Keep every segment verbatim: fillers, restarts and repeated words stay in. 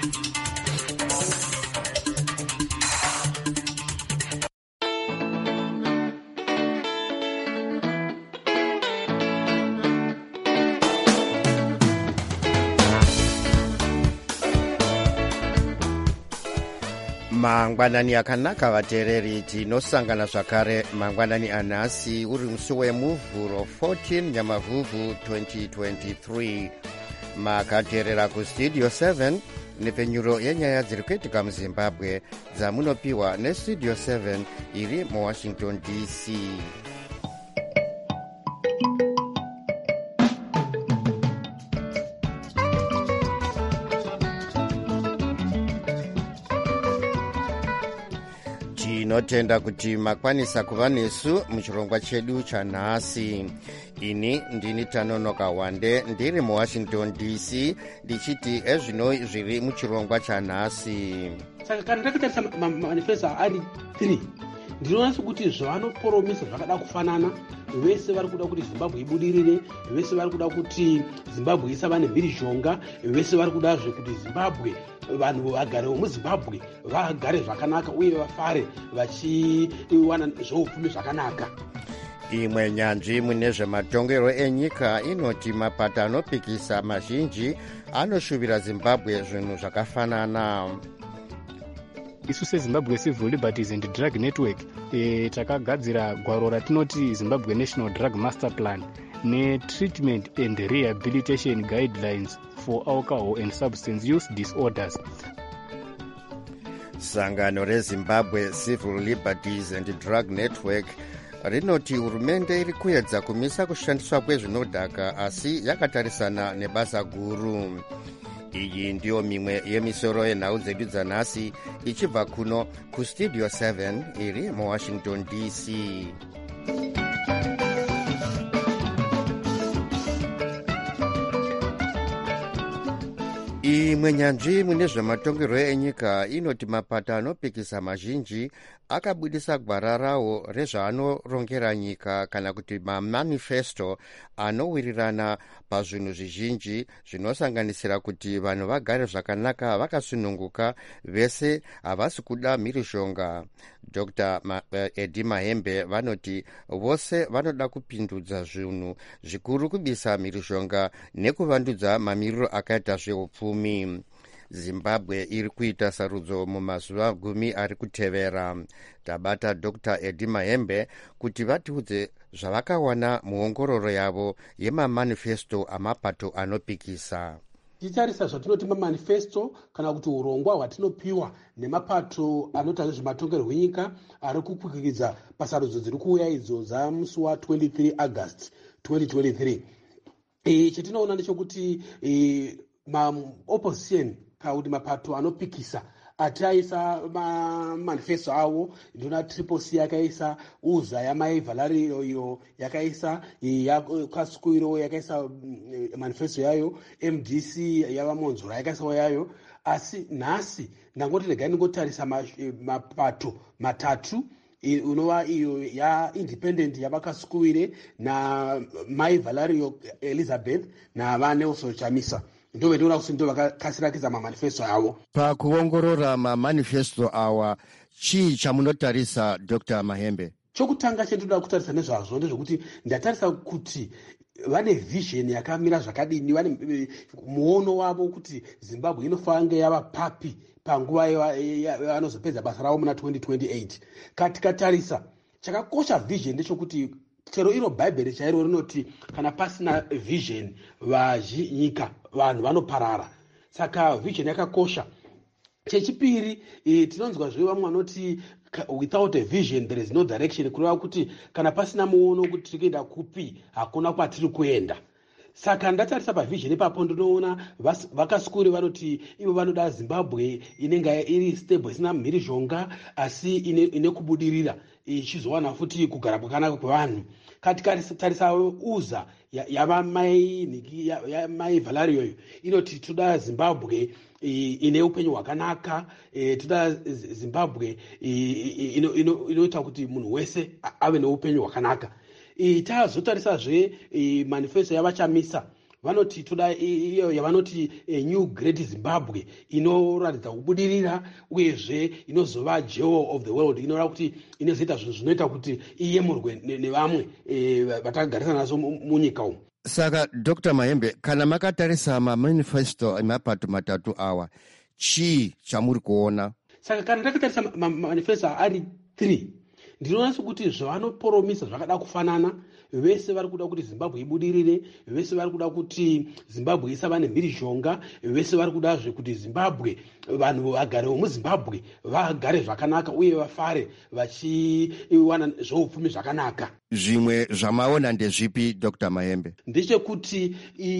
mangwanani akanaka vateereri, tinosangana zvakare mangwanani anhasi uri musi wemuvhuro fourteen nyamavhuvhu twenty twenty-three. makateerera kustudio seven nepfenyuro yenyaya dziri kuitika muzimbabwe dzamunopiwa nestudio seven iri muwashington D C. tinotenda kuti makwanisa kuva nesu muchirongwa chedu chanhasi. ini ndini Tanonoka Wande ndiri muwashington D C ndichiti ezvino zviri muchirongwa chanhasi. Saka kana takatarisa manifesto ari three ndinoona sekuti zvavanoporomisa zvakada kufanana. Vese vari kuda kuti Zimbabwe ibudirire, vese vari kuda kuti Zimbabwe isava nemhirizhonga, vese vari kudazve kuti Zimbabwe vanhu vagarewo muZimbabwe vagare zvakanaka uye vafare vachiwana zveupfumi zvakanaka. imwe nyanzvi mune zvematongero enyika inoti mapato anopikisa mazhinji anoshuvira Zimbabwe zvinhu zvakafanana. isu seZimbabwe Civil Liberties and Drug Network e, takagadzira gwaro ratinoti Zimbabwe National Drug Master Plan neTreatment and Rehabilitation Guidelines for Alcohol and Substance Use Disorders. sangano reZimbabwe Civil Liberties and Drug Network rinoti hurumende iri kuedza kumisa kushandiswa kwezvinodhaka asi yakatarisana nebasa guru. iyi ndiyo mimwe yemisoro yenhau dzedu dzanhasi ichibva kuno kustudio seven iri muwashington D C. imwe nyanzvi mune zvematongerwo enyika inoti mapato anopikisa mazhinji akabudisa gwara rawo rezvaanorongera nyika kana kuti mamanifesto anowirirana pazvinhu zvizhinji zvinosanganisira kuti vanhu vagare zvakanaka vakasununguka, vese havasi kuda mhirizhonga. Dr Eddie Mahembe vanoti vose vanoda kupindudza zvinhu zvikuru kubisa mhirizhonga nekuvandudza mamiriro akaita zveupfumi. Zimbabwe iri kuita sarudzo mumazuva gumi ari kutevera. Tabata Dr Eddie Mahembe kuti vatiudze zvavakawana muongororo yavo yemamanifesto amapato anopikisa. tichitarisa zvatinoti mamanifesto kana kuti urongwa hwatinopiwa nemapato anoita nezvematongerwo enyika ari kukwikwidzira pasarudzo dziri kuuya idzo dzamusi wa twenty-three August twenty twenty-three. e, chetinoona ndechekuti e, maopposition kana kuti mapato anopikisa ati aisa mamanifesto avo. ndona triple C yakaisa, uza yamai Valerio iyo yakaisa, yakasikuiro yakaisa manifesto yayo, M D C yavamonzora yakaisawo yayo. asi nhasi ndangoti regai ndingotarisa mapato matatu unova iyo yaindependent yavakasikuire na mai Valerio Elizabeth na vaNelson Chamisa. ndo vendiona kuti ndo vakakasirakidza mamanifesto avo. pakuongorora mamanifesto awa chii chamunotarisa Dr Mahembe? chokutanga chendinoda kutarisa nezvazvo ndezvekuti ndatarisa kuti vane vision yakamira zvakadini, vane muono wavo kuti Zimbabwe inofange yava papi panguva yavanozopedza basa ravo muna twenty twenty-eight. katikatarisa chakakosha vision ndechekuti chero iro bhaibheri chairo rinoti kana pasina vision vazhinyika vanhu vanoparara. saka vision yakakosha. chechipiri e, tinonzwa zve vamwe vanoti without a vision there is no direction, kureva kuti kana pasina muono kuti tiri kuenda kupi hakuna kwatiri kuenda. saka ndatarisa pavision ipapo ndinoona vakasikuri vanoti ivo vanoda Zimbabwe inenge iri stable, isina mhirizhonga asi ine, ine kubudirira ichizowana futi kugara kwakanaka kwevanhu. katikaritarisa uza yavamai yamai Valerio iyo inoti toda Zimbabwe ine upenyu hwakanaka, toda Zimbabwe inoita kuti munhu wese ave neupenyu hwakanaka. tazotarisazve manifesto yavachamisa vanoti toda iyo yavanoti new great Zimbabwe inoratidza kubudirira uyezve inozova jewel of the world, inoreva kuti inozoita zvinhu zvinoita kuti iyemurwe nevamwe vatagarisana nazo munyika umu. Saka Doctor Mahembe, kana makatarisa mamanifesto emapato matatu awa, chii chamuri kuona? Saka kana takatarisa manifesto ari three, ndinoona sekuti zvavanoporomisa zvakada kufanana. Vese vari kuda kuti Zimbabwe ibudirire, vese vari kuda kuti Zimbabwe isava nemhirizhonga, vese vari kudazve kuti Zimbabwe, vanhu vagare muZimbabwe vagare zvakanaka uye vafare vachiwana zveupfumi zvakanaka. Zvimwe zvamaona ndezvipi Doctor Mahembe? Ndechekuti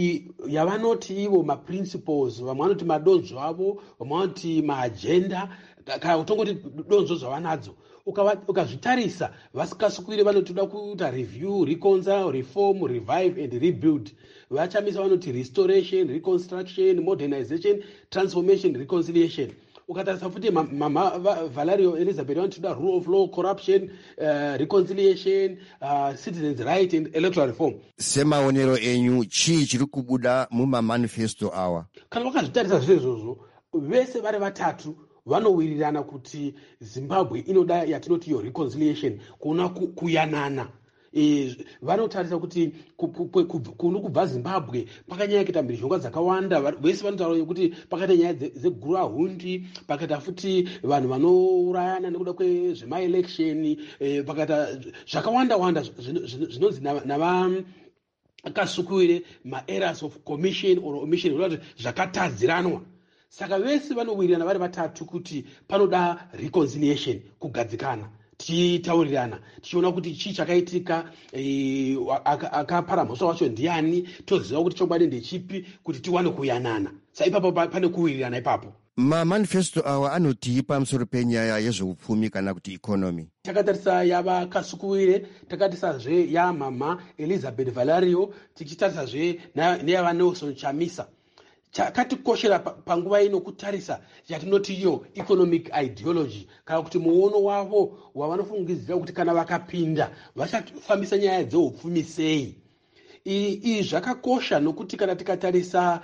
yavanoti ivo maprinciples, vamwe vanoti madonzvo avo, vamwe vanoti maagenda, kana kutongoti donzvo zvavanadzo. Ukazvitarisa vasikasukire vanotoda kuita review, reconcile, reform, revive and rebuild. Vachamisa vanoti restoration, reconstruction, modernization, transformation, reconciliation. Ukatarisa futi mama Valerio Elizabeth vanotoda rule of law, corruption, uh, reconciliation, uh, citizens right and electoral reform. Semaonero enyu chii chiri kubuda mumamanifesto awa? Kana wakazvitarisa zvezvozvo, vese vari vatatu vanowirirana kuti Zimbabwe inoda yatinoti yo reconciliation, kuona kuyanana. E, vanotarisa kuti kuno kubva Zimbabwe pakanyanya kuita mhirizhonga dzakawanda, vese vanotaura kuti pakaita nyaya dzegurahundi, pakaita futi vanhu vanourayana nekuda kwezvemaelection, e, pakaita zvakawanda wanda zvinonzi nava akasukuire ma-errors of commission or omission, zvakatadziranwa. Saka vese vanowirirana vari vatatu kuti panoda reconciliation, kugadzikana, tichitaurirana, tichiona kuti chii chakaitika, e, akapara mhosva wacho ndiani, toziva kuti chokwadi ndechipi, kuti tiwane kuyanana. Saka ipapo pane kuwirirana ipapo. Mamanifesto awa anotii pamusoro penyaya yezveupfumi kana kuti economy? Takatarisa yava Kasukuvire, takatarisazve yamama Elizabeth Valerio, tichitarisazve neyava Nelson Chamisa. Chakatikoshera panguva ino kutarisa yatinoti iyo economic ideology, kana kuti muono wavo wavanofungidzira kuti kana vakapinda vachafambisa nyaya dzeupfumi sei. Izvi zvakakosha nokuti kana tikatarisa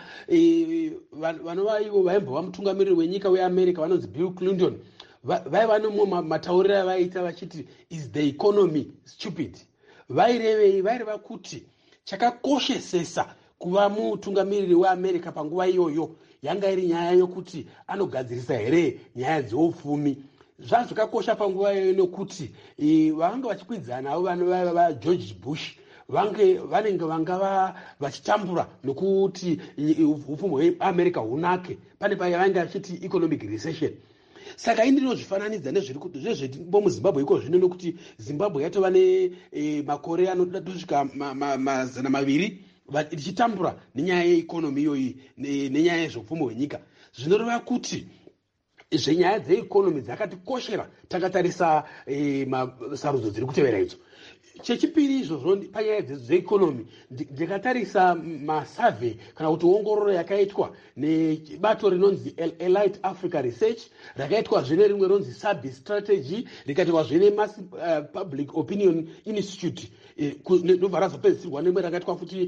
vanova ivo vaimbova mutungamiriri wenyika weAmerica vanonzi Bill Clinton, vaiva nemumwe matauriro avaita vachiti is the economy stupid. Vairevei? Vaireva kuti chakakoshesesa kuva mutungamiriri weAmerica panguva iyoyo yanga iri nyaya yokuti anogadzirisa here nyaya dzeupfumi. Zvazvo zvakakosha panguva iyoyo nokuti vanga vachikwidzana avo vanova vaGeorge Bush vange vanenge vanga vachitambura nokuti upfumi hweAmerica hunake, pane pavanga vachiti economic recession. Saka ini ndinozvifananidza nezviripo muZimbabwe iko zvino, nokuti Zimbabwe yatova nemakore anodasvika mazana maviri ichitambura nenyaya yeikonomi iyoyi nenyaya yezveupfumi hwenyika. Zvinoreva kuti zvenyaya dzeikonomi dzakatikoshera takatarisa sarudzo dziri kutevera idzo. Chechipiri izvozvo panyaya dzeikonomi, ndikatarisa masurvey kana kuti ongororo yakaitwa nebato rinonzi Elite Africa Research, rakaitwa zvine rimwe rinonzi Sabi Strategy, rikaitwa zvine Mass Public Opinion Institute, ndobva razopedzisirwa nemwe rakaitwa futi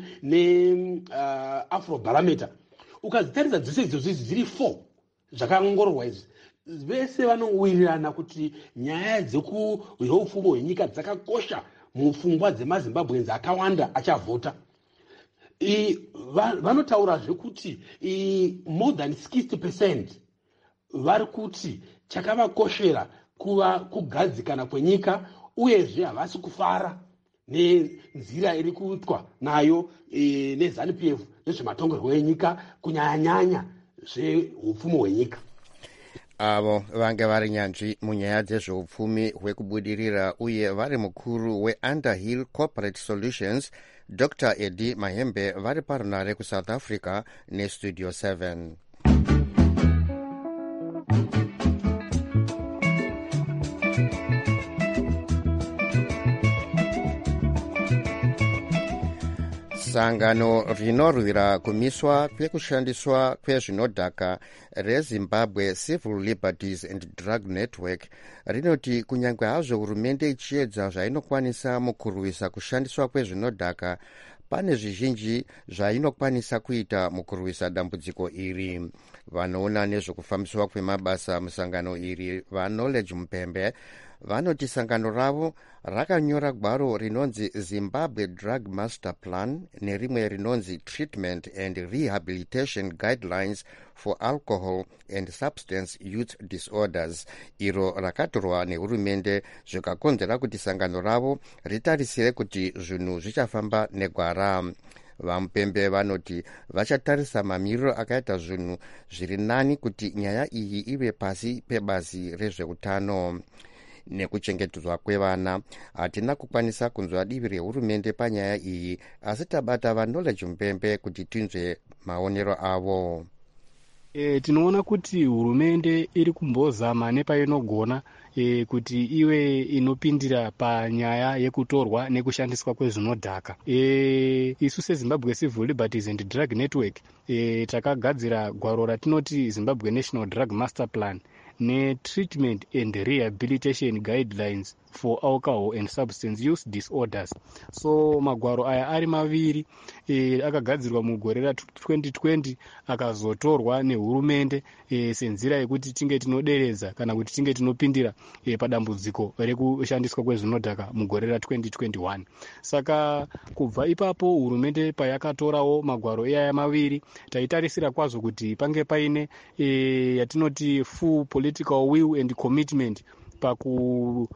neAfrobarometer. Ukadzitarisa dzose idzodzo dziri four zvakaongororwa izvi, vese vanowirirana kuti nyaya dzeupfumi hwenyika dzakakosha mupfungwa dzemaZimbabweans akawanda achavhota. Vanotaurazve kuti more than sixty percent vari kuti chakavakoshera kuva kugadzikana kwenyika, uyezve havasi kufara nenzira iri kuitwa nayo neZANU P F nezvematongerwo enyika, kunyanyanya zveupfumi hwenyika. Avo vange vari nyanzvi munyaya dzezveupfumi hwekubudirira uye vari mukuru weUnderhill Corporate Solutions, Doctor Eddie Mahembe, vari parunare kuSouth Africa neStudio seven. Sangano rinorwira kumiswa kwekushandiswa kwezvinodhaka reZimbabwe Civil Liberties and Drug Network rinoti kunyange hazvo hurumende ichiedza zvainokwanisa mukurwisa kushandiswa kwezvinodhaka, pane zvizhinji zvainokwanisa kuita mukurwisa dambudziko iri. Vanoona nezvekufambiswa kwemabasa musangano iri vaKnowledge Mupembe vanoti sangano ravo rakanyora gwaro rinonzi Zimbabwe Drug Master Plan nerimwe rinonzi Treatment and Rehabilitation Guidelines for Alcohol and Substance Use Disorders, iro rakatorwa nehurumende zvikakonzera kuti sangano ravo ritarisire kuti zvinhu zvichafamba negwara. VaMupembe vanoti vachatarisa mamiriro akaita zvinhu zviri nani kuti nyaya iyi ive pasi pebazi rezveutano. Nekuchengetedzwa kwevana, hatina kukwanisa kunzwa divi rehurumende panyaya iyi, asi tabata vaKnowledge Mupembe kuti tinzwe maonero avo. E, tinoona kuti hurumende iri kumbozama nepainogona e, kuti iwe inopindira panyaya yekutorwa nekushandiswa kwezvinodhaka. E, isu seZimbabwe Civil Liberties and Drug Network e, takagadzira gwaro ratinoti Zimbabwe National Drug Master Plan ne-Treatment and Rehabilitation Guidelines for Alcohol and Substance Use Disorders. So magwaro aya ari maviri e, akagadzirwa mugore ra twenty twenty akazotorwa nehurumende e, senzira yekuti tinge tinoderedza kana kuti tinge tinopindira e, padambudziko rekushandiswa kwezvinodhaka mugore ra twenty twenty-one. Saka kubva ipapo hurumende payakatorawo magwaro aya maviri taitarisira kwazvo kuti pange paine e, yatinoti full political will and commitment paku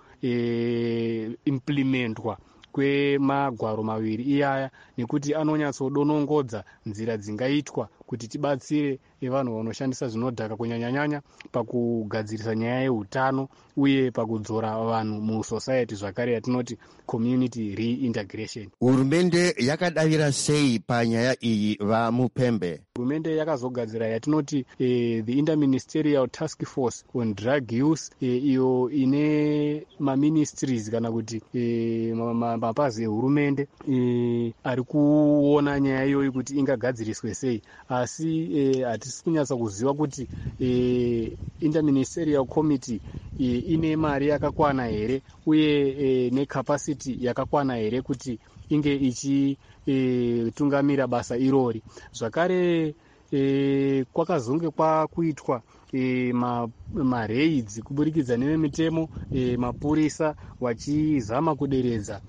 e, implementwa kwemagwaro maviri iyaya, nekuti anonyatsodonongodza nzira dzingaitwa kuti tibatsire vanhu vanoshandisa zvinodhaka kunyanyanyanya pakugadzirisa nyaya yeutano uye pakudzora vanhu musociety zvakare yatinoti community reintegration. Hurumende yakadavira sei panyaya iyi vaMupembe? Hurumende yakazogadzira yatinoti eh, the interministerial task force on drug use eh, iyo ine maministries kana kuti eh, mapazi ehurumende eh, ari kuona nyaya iyoyi kuti ingagadziriswe sei, asi eh, hatisi kunyatsa kuziva kuti eh, interministerial committee eh, ine mari yakakwana here uye eh, necapacity yakakwana here kuti inge ichitungamira e, basa irori. Zvakare e, kwakazonge kwakuitwa e, maraids ma kuburikidza nevemitemo e, mapurisa vachizama kuderedza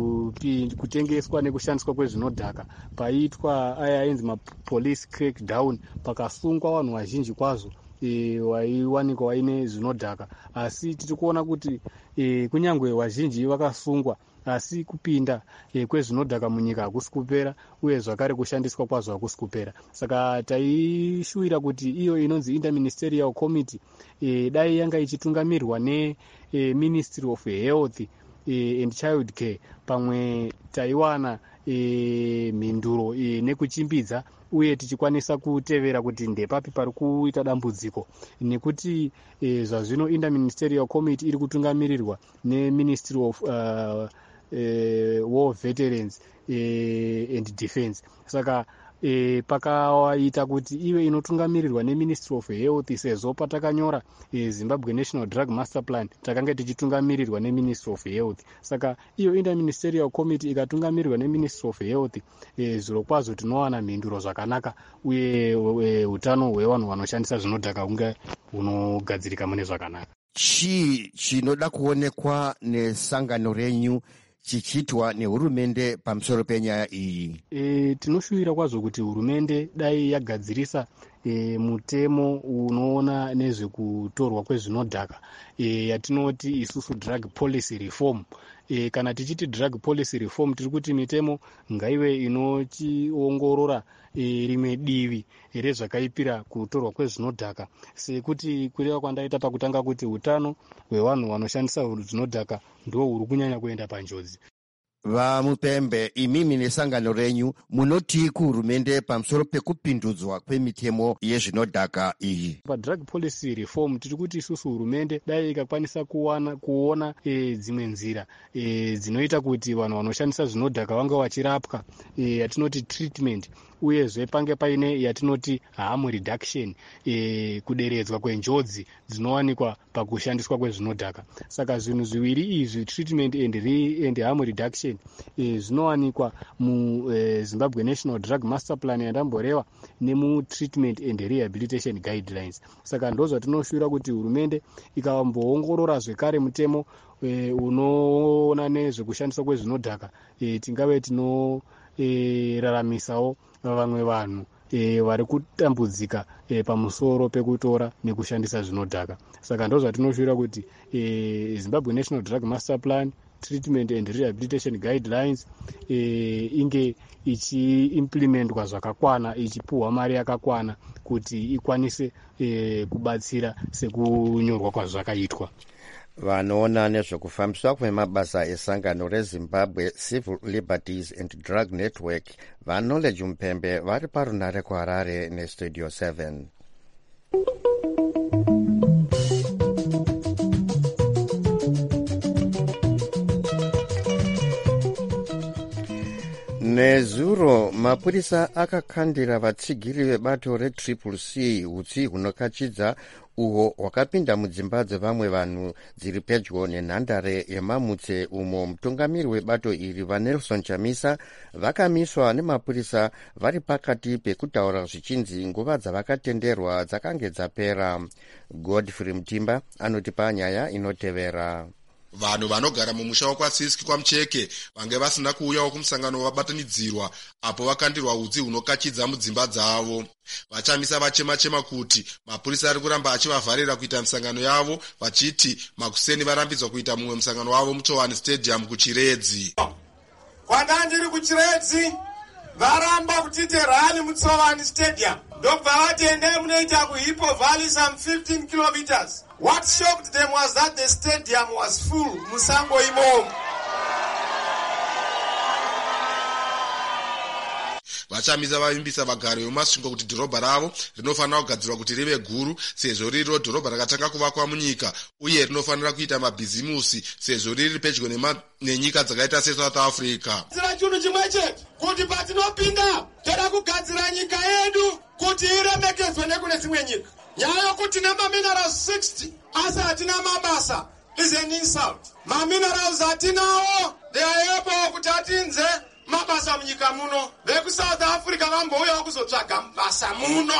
kutengeswa nekushandiswa kwezvinodhaka. Paitwa aya ainzi mapolice crackdown, pakasungwa vanhu vazhinji kwazvo e, waiwanikwa vaine zvinodhaka, asi tiri kuona kuti e, kunyangwe vazhinji vakasungwa asi kupinda e, kwezvinodhaka munyika hakusi kupera uye zvakare kushandiswa kwazvo hakusi kupera. Saka taishuvira kuti iyo inonzi interministerial committee e, dai yanga ichitungamirwa ne e, Ministry of Health e, and Child Care, pamwe taiwana e, mhinduro e, nekuchimbidza uye tichikwanisa kutevera kuti ndepapi pari kuita dambudziko, nekuti e, zvazvino interministerial committee iri kutungamirirwa neMinistry of uh, Uh, war veterans uh, and defense. Saka uh, pakawaita kuti iwe inotungamirirwa neMinistry of Health, sezvo patakanyora uh, Zimbabwe National Drug Master Plan takanga tichitungamirirwa neMinistry of Health. Saka iyo interministerial committee ikatungamirirwa neMinistry of Health, uh, zviro kwazvo tinowana mhinduro zvakanaka uye utano uh, hwevanhu vanoshandisa zvinodhaka unge hunogadzirika mune zvakanaka. Chii chinoda kuonekwa nesangano renyu chichitwa nehurumende pamusoro penyaya iyi? E, tinoshuvira kwazvo kuti hurumende dai yagadzirisa e, mutemo unoona nezvekutorwa kwezvinodhaka e, yatinoti isusu drug policy reform. E, kana tichiti drug policy reform tiri kuti mitemo ngaive inochiongorora e, rimwe divi rezvakaipira kutorwa kwezvinodhaka, sekuti kureva kwandaita pakutanga kuti utano hwevanhu vanoshandisa zvinodhaka ndo huri kunyanya kuenda panjodzi. VaMupembe, imimi nesangano renyu munoti kuhurumende pamusoro pekupindudzwa kwemitemo yezvinodhaka iyi? PaDrug policy reform tiri kuti isusu hurumende dai ikakwanisa kuwana kuona e, dzimwe nzira e, dzinoita kuti vanhu vanoshandisa zvinodhaka vange vachirapwa, yatinoti e, treatment uyezve pange paine yatinoti harm reduction, e, kuderedzwa kwenjodzi dzinowanikwa pakushandiswa kwezvinodhaka. Saka zvinhu zviviri izvi, treatment and, re, and harm reduction, e, zvinowanikwa muZimbabwe e, National Drug Master Plan yandamboreva nemu-treatment and rehabilitation guidelines. Saka ndozvatinoshura kuti hurumende ikamboongorora zvekare mutemo e, unoona nezvekushandiswa kwezvinodhaka, e, tingave tinoraramisawo e, vamwe vanhu e, vari kutambudzika e, pamusoro pekutora nekushandisa zvinodhaka. Saka ndozvatinoshura kuti e, Zimbabwe National Drug Master Plan, treatment and rehabilitation guidelines e, inge ichiimplementwa zvakakwana, ichipuhwa mari yakakwana kuti ikwanise e, kubatsira sekunyorwa kwazvakaitwa. Vanoona nezvekufambiswa kwemabasa esangano reZimbabwe Civil Liberties and Drug Network vaKnowledge Mpembe vari parunare kuHarare neStudio seven. Nezuro mapurisa akakandira vatsigiri vebato retriple C utsi hunokachidza uho hwakapinda mudzimba dzevamwe vanhu dziri pedyo nenhandare yeMamutse, umo mutungamiri webato iri vaNelson Chamisa vakamiswa nemapurisa vari pakati pekutaura zvichinzi nguva dzavakatenderwa dzakange dzapera. Godfrey Mutimba anotipa nyaya inotevera. Vanhu vanogara mumusha wakwaSiski kwaMucheke vange vasina kuuyawo kumusangano wabatanidzirwa apo vakandirwa utsi hunokachidza mudzimba dzavo. Vachamisa vachema-chema kuti mapurisa ari kuramba achivavharira kuita misangano yavo, vachiti Makuseni varambidzwa kuita mumwe musangano wavo muChowani Stadium kuChiredzi. Kwandandiri kuChiredzi varamba kutite rani muChowani Stadium ndobva vatende munoita kuHippo Valley some fifteen kilometers. What shocked them was that the stadium was full. Musango imomo. Vachamisa vavimbisa vagari vemumasvingo kuti dhorobha ravo rinofanira kugadzirwa kuti rive guru sezvo ririwo dhorobha rakatanga kuvakwa munyika, uye rinofanira kuita mabhizimusi sezvo riri pedyo nenyika dzakaita seSouth Africa. Zira chinhu chimwe chete kuti patinopinda toda kugadzira nyika yedu kuti iremekedzwe nekune dzimwe nyika. Nyaya yokuti nemaminerals sixty asi hatina mabasa is an insult. Maminerals hatinawo, they are able kuti atinze mabasa munyika muno. VekuSouth Africa vambouyawo kuzotsvaga mabasa muno.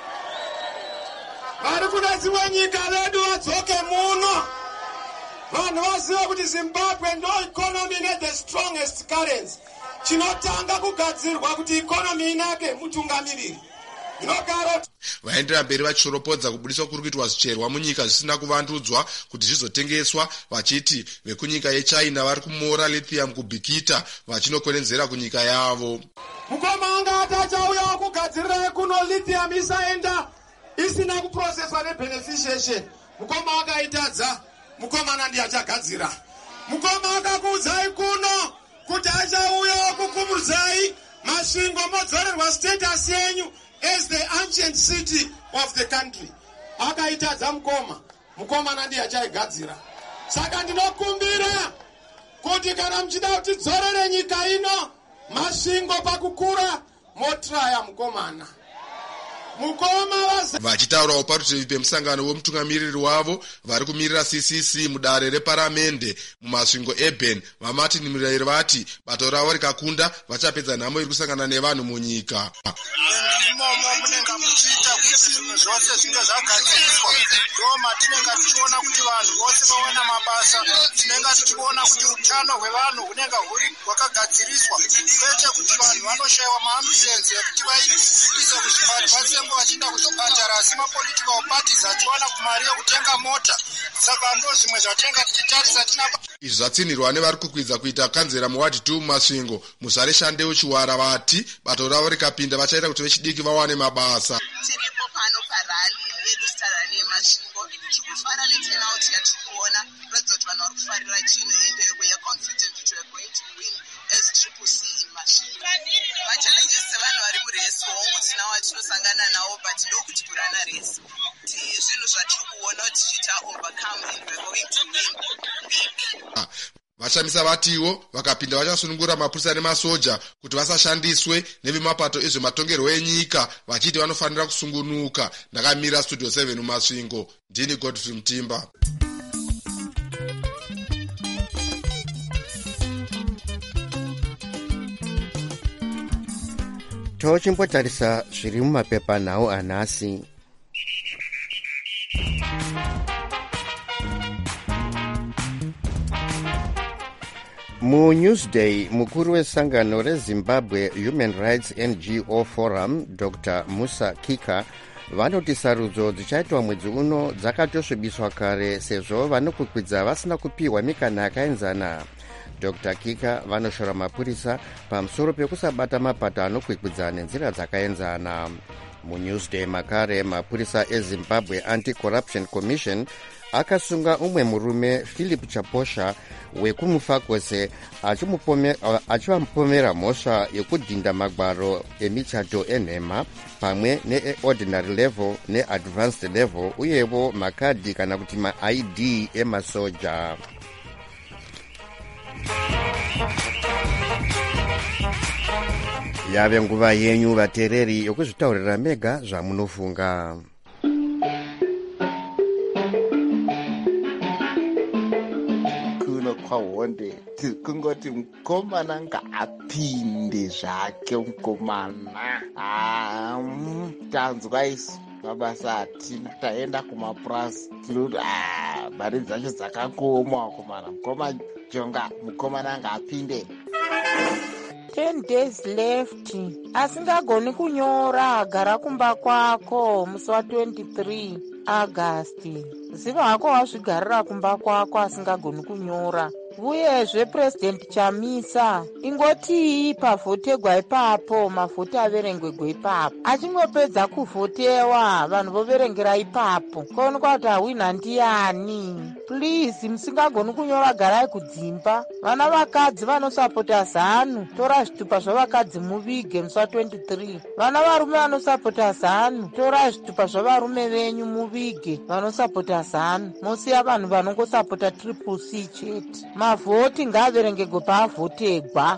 Vari kuda dzimwe nyika vedu vadzoke muno. Vanhu vazive kuti Zimbabwe ndo economy ine the strongest currency. Chinotanga kugadzirwa kuti economy inake mutungamiriri. Vaendera mberi vachiropodza kubudiswa kuri kuitwa zvicherwa munyika zvisina kuvandudzwa kuti zvizotengeswa, vachiti vekunyika yeChina vari kumora lithium kubhikita vachinokonenzera kunyika yavo. Mukoma anga atachauya kugadzirira kuno lithium isaenda isina kuprocesswa nebeneficiation. Mukoma akaitadza, mukoma ndiye achagadzira. Mukoma akakuudzai kuno kuti achauya kukumudzai masvingo modzorerwa status yenyu as the ancient city of the country. Akaitadza mukoma, mukoma ndiye achaigadzira. Saka ndinokumbira kuti kana muchida kuti dzorere nyika ino masvingo pakukura motraya mukomana. Vachitaurawo parutivi pemusangano wemutungamiriri wavo vari kumirira C C C mudare reparamende mumasvingo eBen, vaMartin Murayeri vati bato ravo rikakunda vachapedza nhamo iri kusangana nevanhu munyika. Imomo munenge muchiita kuti zvinhu zvose zvinge zvagadziriswa. Ndoma tinenge tichiona kuti vanhu vose vawana mabasa, tinenge tichiona kuti utano hwevanhu hunenge huri hwakagadziriswa, kwete kuti vanhu vanoshayiwa maambulenzi ekuti vaise kuzvipatara vachienda kuzobhadhara, asi mapolitical parties achiwana kumari yekutenga mota. Saka ndo zvimwe zvatenga tichitarisa tina. Izvi zvatsinirwa nevari kukwidza kuita kanzera muwadi two mumasvingo. Muzare Shandeu Chiwara vati bato ravo rikapinda vachaita kuti vechidiki vawane mabasa. Tiripo pano parali yedu starani yemasvingo chikufara neturnout yatikuona kuratidza kuti vanhu vari kufarira chino ende we are confident that we are going to win as triple C in masvingo. Machallenges sevanhu vari muresi hongu tina watinosangana nawo but ndokuti kurana resi zvinhu zvatiri kuona tichiita overcome and we are going to win big. Vachamisa vatiwo vakapinda vachasunungura mapurisa nemasoja kuti vasashandiswe nevemapato ezvematongerwo enyika vachiti vanofanira kusungunuka. Ndakamira studio seven mumasvingo. Ndini Godfrey Mtimba. tochimbotarisa zviri mumapepa nhau anhasi. MuNewsday, mukuru wesangano reZimbabwe Human Rights N G O Forum, Doctor Musa Kika, vanoti sarudzo dzichaitwa mwedzi uno dzakatosvibiswa kare sezvo vanokukwidza vasina kupiwa mikana yakaenzana. Doctor Kika vanoshora mapurisa pamusoro pekusabata mapato anokwikwidzana nenzira dzakaenzana. MuNewsday makare, mapurisa eZimbabwe Anti-Corruption Commission akasunga umwe murume Philip Chaposha wekumufakose achivamupomera mhosva yekudhinda magwaro emichato enhema pamwe ne-ordinary level ne-advanced level uyevo makadhi kana kuti ma-I D emasoja. Yave nguva yenyu vatereri yokuzvitaurira mega zvamunofunga. Honde kungoti mukomana ngaapinde zvake mukomana. Ah, tanzwa isu mabasa atina, taenda kumapurasi tinoti ah, mari dzacho dzakakooma mukomana. Mukoma jonga mukomana ngaapinde. ten days left. Asingagoni kunyora agara kumba kwako musi wa twenty-three August. Ziva hako wazvigarira kumba kwako asingagoni kunyora. Uyezve President Chamisa ingoti pavhotegwa ipapo mavhoti averengwegwa ipapo. Achingopedza kuvhotewa vanhu voverengera ipapo. Kuonekwa kuti hawina ndiani. Please, musingagoni kunyora garai kudzimba. Vana vakadzi vanosapota zanu. Tora zvitupa zvavakadzi muvige musi wa twenty-three. Vana varume vanosapota zanu. Tora zvitupa zvavarume venyu muvige vanosapota zanu. Musiya vanhu vanongosapota triple C chete. Mavhoti ngaaverengegwe paavhotegwa.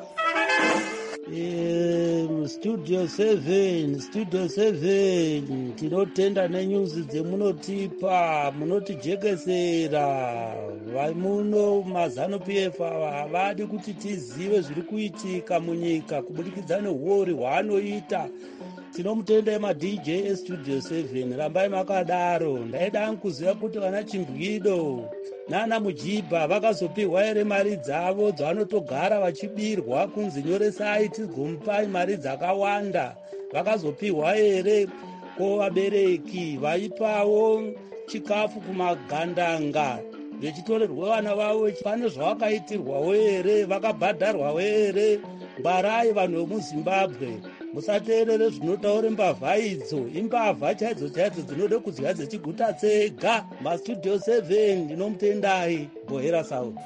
Um, studio seven, studio seven, tinotenda nenyuzi dzemunotipa, munotijekesera. Vaimuno mazano P F havadi kuti tizive zviri kuitika munyika kubudikidza nehuori hwaanoita. Tinomutenda ma-D J eStudio seven, rambai makadaro. Ndaida kuziva kuti vana Chimbwido nana Mujibha vakazopiwa ere mari dzavo dzavanotogara vachibirwa kunzi nyoresai tigomupai mari dzakawanda. Vakazopiwa ere? Ko vabereki vaipawo chikafu kumagandanga vechitorerwa vana vavo, pane zvavakaitirwawo ere? Vakabhadharwawo ere? Ngwarai vanhu vemuZimbabwe, musateerere zvinotaure mbavha idzo. Imbavha chaidzo chaidzo dzinode kudya dzechiguta dzega. MaStudio seven ndinomutendai. Bohera South.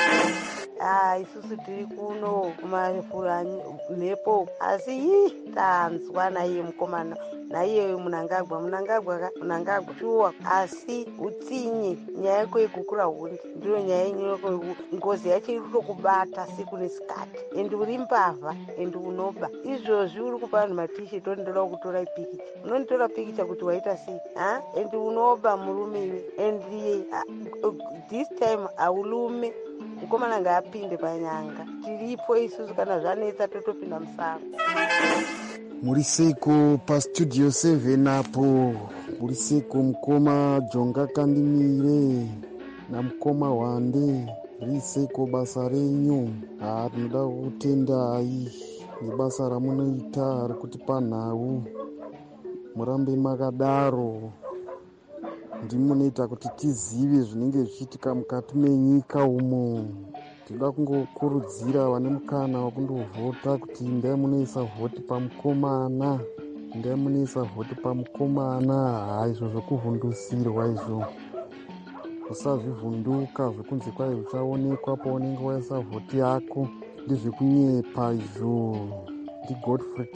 Ah, isusu tiri kuno kumafura mhepo asi ii tanzwa naiye mukomana naiye munangagwa munangagwa munangagwa shuwa asi utsinye nyaya yako yekukura hundi ndiyo nyaya yenyoko ngozi yacho iri kutokubata siku nesikati endi uri mbavha endi unoba izvozvi uri kupa vanhu matisheti ondoda kutora ipikicha unonditora pikicha kuti waita sei ha endi unoba murume iwe endi uh, this time aulume mukomana ngaapinde panyanga. Tiripo isusu kana zvanetsa totopinda musango. Muri seko paStudio seven apo. Muri seko mukoma Jonga Kandimire na mukoma Wande. Muri seko basa renyu. Ah, tinoda kutendai nebasa ramunoita rekutipa nhau. Murambe makadaro. Ndimunoita kuti tizive zvinenge zvichiitika mukati menyika umo. Tinoda kungokurudzira vane mukana wakundovhota kuti ndai munoisa vhoti pamukomana, ndai munoisa vhoti pamukomana. Ha, izvo zvokuvhundusirwa izvo. Usazvivhunduka zvekunzi kwai uchaonekwa paunenge waisa vhoti yako. Ndezvekunyepa izvo. Ndi Godfrey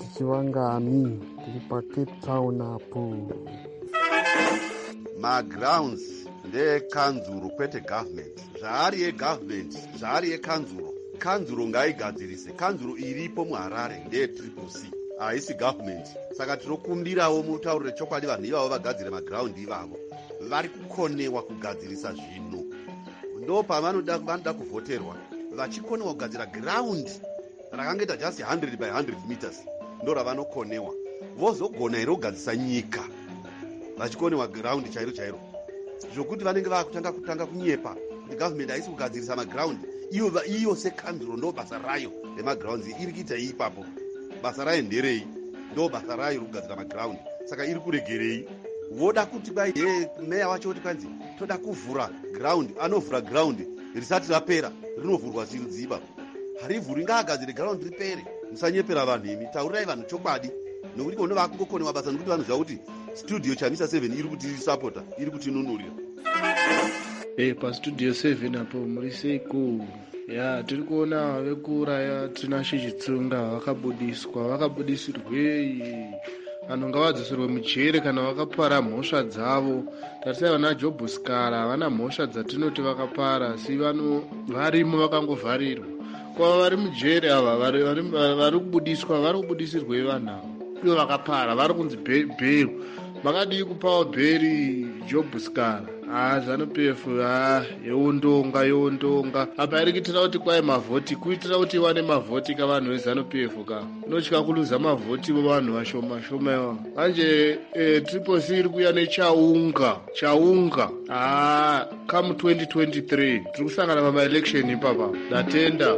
Tichivangani, tiri paCape Town apo. Ma-grounds ndekanzuro kwete government. Zvaari yegovernment zvaari yekanzuro. Kanzuro ngaigadzirise. Kanzuro iripo muHarare ndeyetriple C, haisi government. Saka tinokumbirawo mutaurire chokwadi vanhu ivavo vagadzire magiraundi ivavo vari kukonewa kugadzirisa zvinhu. Ndo pavanoda vanoda kuvhoterwa vachikonewa kugadzira giraundi rakangoita just one hundred by one hundred meters ndo ravanokonewa. Vozogona here kugadzisa nyika vachikonewa giraundi chairo chairo, zvokuti vanenge vakutanga kutanga kunyepa kuti government haisi kugadzirisa magiraundi. Iyo iyo sekanzuro ndo basa rayo remagiraundi iri kuita ipapo. Basa rayo nderei? Ndo basa rayo kugadzira magiraundi. Saka iri kuregerei? Voda kuti bai meya wacho kuti kwanzi toda kuvhura ground, anovhura ground risati rapera rinovhurwa zirudziba. Harivhuri ngaagadzire ground ripere. Musanyepera vanhu imi, taurirai vanhu chokwadi. Nokuti kono vakungokonewa basa nokuti vanhu zvakuti studio Chamisa seven iri kuti supporta, iri kuti nunurira. Eh pa studio seven apo muri seiko. Ya tiri kuona vekura Tinashe Chitsunga vakabudiswa, vakabudisirwei. Vanhu ngavadzosirwe mujere kana vakapara mhosva dzavo. Tarisai vana Job Skara vana mhosva dzatinoti vakapara, si vano varimo vakangovharirwa. Kwa vari mujere ava vari vari kubudiswa, vari kubudisirwe vanhu ava. Ivo vakapara vari kunzi bhero. Makadii kupawo bheri Job Skara? Ah, ZANU-P F ah yondonga yondonga. Apa iri kuitira kuti kwai mavhoti, kuitira kuti wane mavhoti ka vanhu veZANU-P F ka. Unotya kuluza mavhoti vanhu vashoma shoma ivo. Manje eh, Triple C iri kuya nechaunga, chaunga. Ah, come twenty twenty-three. Tiri kusangana pama election ipapa. Datenda.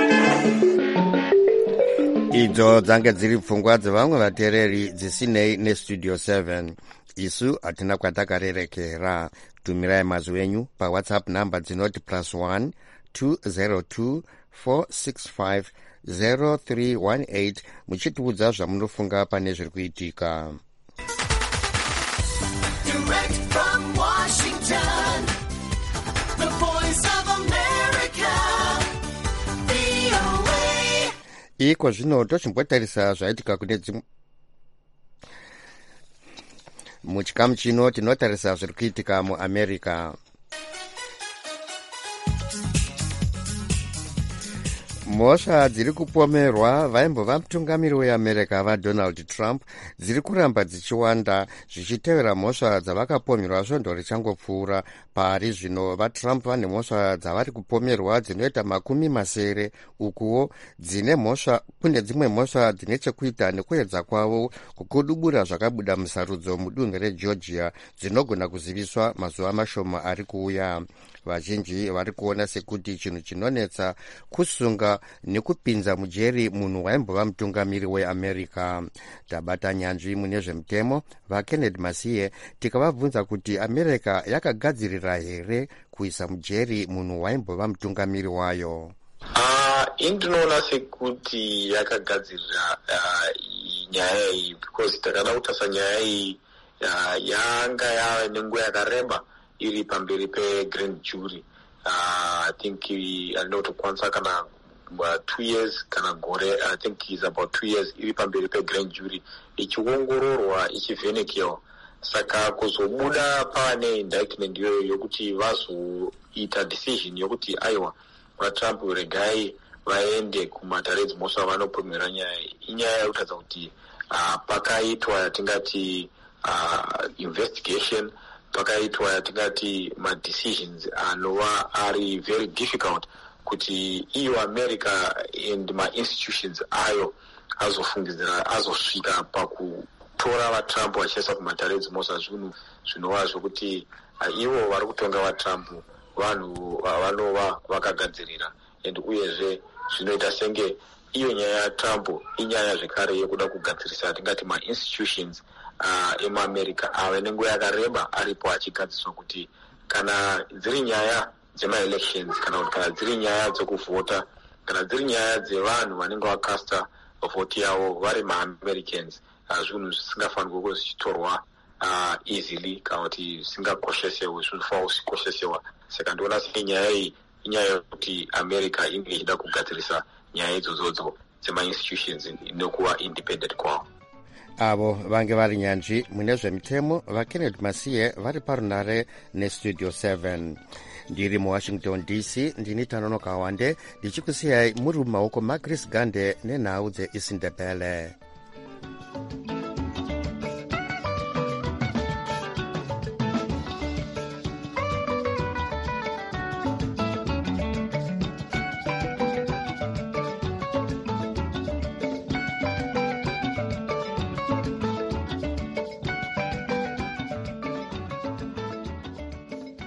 Idzo dzange dziri pfungwa dzevamwe vateereri dzisinei nestudio seven. Isu hatina kwatakarerekera. Tumirai mazwi enyu pawhatsapp number dzinoti plus one two zero two four six five zero three one eight muchitiudza zvamunofunga pane zviri kuitika. Direct from Washington, the voice of America, V O A. Iko zvino tochimbotarisa zvaitika kune dzimwe muchikamu chino tinotarisa zviri kuitika muAmerica. Mhosva dziri kupomerwa vaimbova mutungamiri weAmerica vaDonald Trump dziri kuramba dzichiwanda zvichitevera mhosva dzavakapomerwa svondo richangopfuura. Pari zvino vaTrump vane mhosva dzavari kupomerwa dzinoita makumi masere, ukuwo dzine mhosva kune dzimwe mhosva dzine chekuita nekuedza kwavo kukudubura zvakabuda musarudzo mudunhu reGeorgia dzinogona kuziviswa mazuva mashoma ari kuuya. Vazhinji vari kuona sekuti chinhu chinonetsa kusunga nekupinza mujeri munhu waimbova mutungamiri weAmerica. Tabata nyanzvi mune zvemutemo vaKennedy Masiye tikavabvunza kuti America yakagadzirira here kuisa mujeri munhu waimbova mutungamiri wayo. Uh, indinoona sekuti yakagadzirira uh, nyaya iyi because takada kutarisa nyaya iyi uh, yanga yava nenguva yakareba iri pamberi pe-grand jury. Uh, I think anotokwanisa kana uh, two years kana gore, I think is about two years iri pamberi pe-grand jury ichiongororwa ichivhenekewa. Saka kuzobuda pane indictment yoyo yokuti vazoita decision yokuti aiwa vaTrump regai vaende kumatare dzimhosva vanopomera nyaya inyaya yekutaridza kuti uh, pakaitwa yatingati uh, investigation, pakaitwa yatingati ma-decisions anova ari very difficult kuti iyo America and ma-institutions ayo azofungidzira azosvika pakutora vaTrump vachiisa kumatare dzimhosva zvinhu zvinova zvokuti uh, ivo vari kutonga vaTrump vanhu vanova vakagadzirira. And uyezve zvinoita senge iyo nyaya yaTrump inyaya zvekare yekuda kugadzirisa tingati ma-institutions uh, emuAmerica ave nenguva yakareba aripo achigadziswa kuti kana dziri nyaya dzema-elections kana kuti kana dziri nyaya dzokuvhota kana dziri nyaya dzevanhu vanenge vakasta vhoti yavo vari ma-Americans, uh, zvinhu zvisingafanirwe kuzichitorwa uh, easily kana kuti zvisingakoshesewe zvinofanira kusikoshesewa. Saka ndiona senge nyaya iyi inyaya yekuti America inge ichida kugadzirisa nyaya idzodzo dzema-institutions inokuva independent kwavo. avo vange vari nyanzvi mune zvemitemo vakenneth masiye vari parunare nestudio seven. Ndiri muwashington D C ndini Tanonoka Wande ndichikusiyai muri mumaoko maGrace Gande nenhau dzeIsindebele.